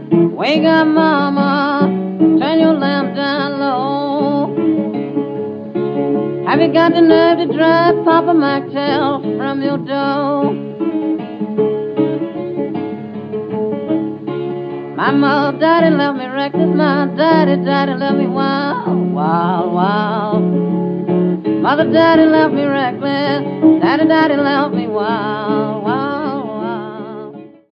Wake up, mama, turn your lamp down low. Have you got the nerve to drive Papa Martell from your door? My mother, daddy left me reckless. My daddy left me wild, wild, wild. Mother, daddy left me reckless. Daddy left me wild.